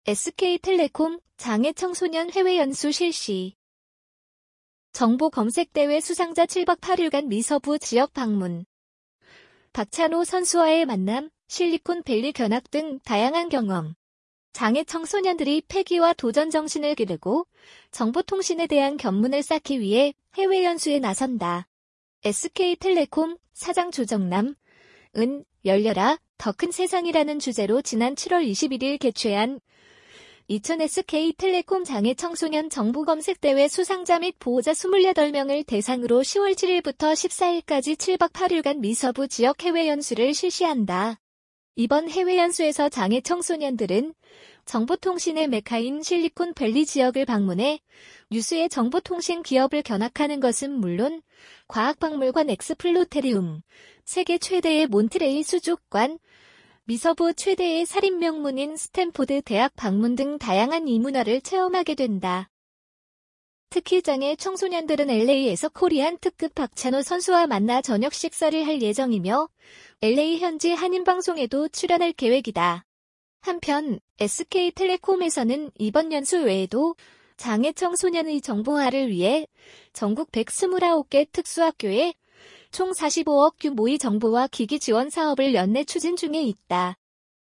SK텔레콤 장애 청소년 해외 연수 실시. 정보 검색대회 수상자 7박 8일간 미서부 지역 방문. 박찬호 선수와의 만남, 실리콘밸리 견학 등 다양한 경험. 장애 청소년들이 패기와 도전 정신을 기르고 정보통신에 대한 견문을 쌓기 위해 해외 연수에 나선다. SK텔레콤 사장 조정남, 열려라, 더 큰 세상이라는 주제로 지난 7월 21일 개최한 2000 SK텔레콤 장애 청소년 정보검색대회 수상자 및 보호자 28명을 대상으로 10월 7일부터 14일까지 7박 8일간 미서부 지역 해외 연수를 실시한다. 이번 해외 연수에서 장애 청소년들은 정보통신의 메카인 실리콘밸리 지역을 방문해 유수의 정보통신 기업을 견학하는 것은 물론 과학박물관 엑스플로테리움, 세계 최대의 몬트레일 수족관, 미서부 최대의 사립명문인 스탠포드 대학 방문 등 다양한 이문화를 체험하게 된다. 특히 장애 청소년들은 LA에서 코리안 특급 박찬호 선수와 만나 저녁 식사를 할 예정이며 LA 현지 한인방송에도 출연할 계획이다. 한편 SK텔레콤에서는 이번 연수 외에도 장애 청소년의 정보화를 위해 전국 129개 특수학교에 총 45억 규모의 정보화 기기 지원 사업을 연내 추진 중에 있다.